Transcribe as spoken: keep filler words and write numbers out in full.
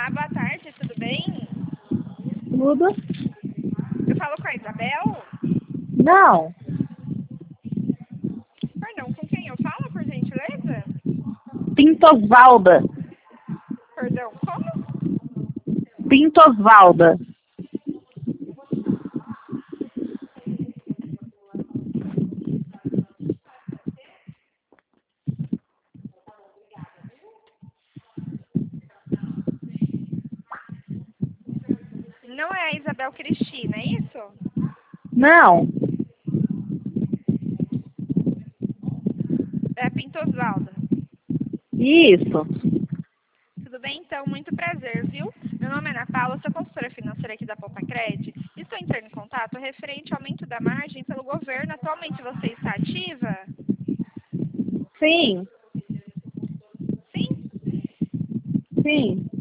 Olá, boa tarde, tudo bem? Tudo? Eu falo com a Isabel? Não. Perdão, com quem eu falo, por gentileza? Pintosvalda. Perdão, como? Pintosvalda. Não é a Isabel Cristina, é isso? Não. É a Pintosvalda. Isso. Tudo bem, então? Muito prazer, viu? Meu nome é Ana Paula, sou consultora financeira aqui da Poupa-Cred. Estou entrando em contato referente ao aumento da margem pelo governo. Atualmente você está ativa? Sim. Sim? Sim.